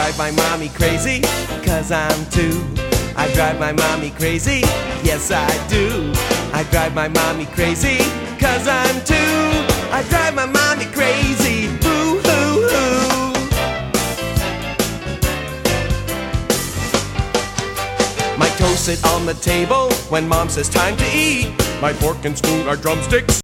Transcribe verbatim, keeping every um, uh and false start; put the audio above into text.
drive my mommy crazy, cause I'm two. I drive my mommy crazy, yes I do. I drive my mommy crazy, cause I'm two. I drive my mommy crazy, boo hoo hoo. My toes sit on the table when mom says time to eat. My fork and spoon are drumsticks.